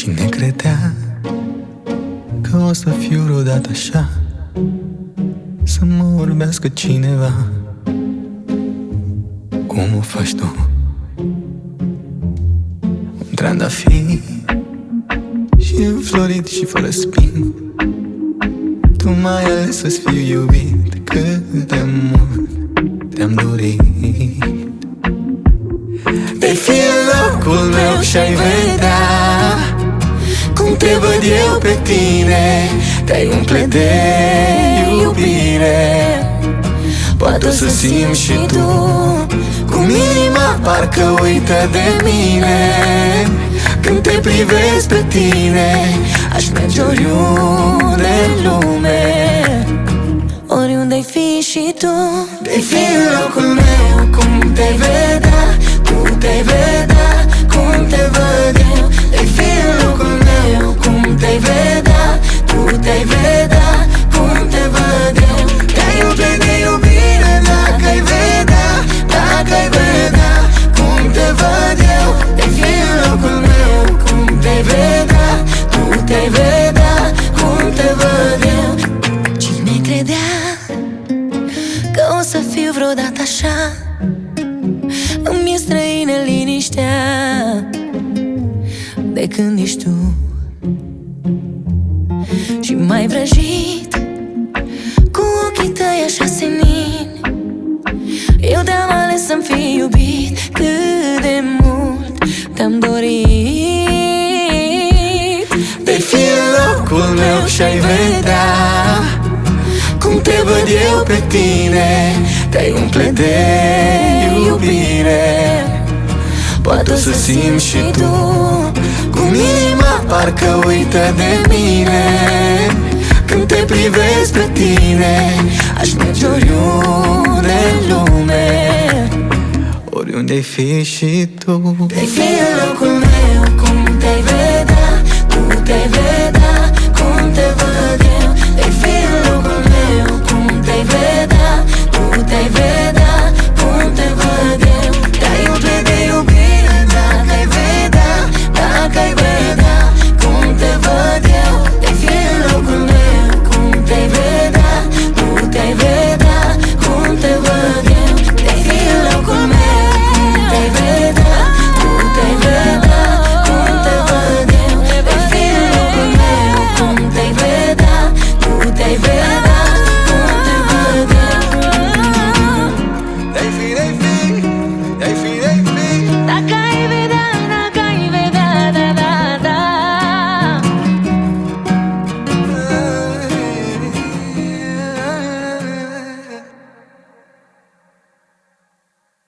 Cine credea că o să fiu vreodată așa, să mă urmească cineva cum o faci tu? Un trandafir și înflorit și fără spin, tu m-ai ales să-ți fiu iubit. Cât de mult te-am dorit. Te-ai fi în locul meu și-ai vedea cum te văd eu pe tine. Te-ai umple de iubire. Poate o să simți și tu cum inima parcă uită de mine. Când te privesc pe tine, aș merge oriunde în lume. Oriunde-ai fi și tu. Te-ai fi în locul meu, cum te vedea, tu te vedea, cum te văd eu. Te-ai fi în locul meu, cum te vedea, tu te vedea, cum te văd eu. Te-ai umple de iubire dacă ai vedea, dacă ai vedea, cum te văd eu. Te-ai fi în locul meu, cum te vedea, tu te vedea, cum te văd eu. Cine credea că o să fiu vreodată așa? Îmi e străină liniștea de când ești tu. Și m-ai vrăjit cu ochii tăi așa semini. Eu te-am ales să-mi fii iubit. Cât de mult te-am dorit. Te-ai fi în locul meu și-ai vedea cum te văd eu pe tine. Te-ai umple de iubire. Poate o să simți și tu cum inima parcă uită de mine. Când te privesc pe tine, aș merge oriunde în lume. Oriunde-ai fi și tu. Te-ai fi în locul meu, cum te vedea, tu te vedea, cum te văd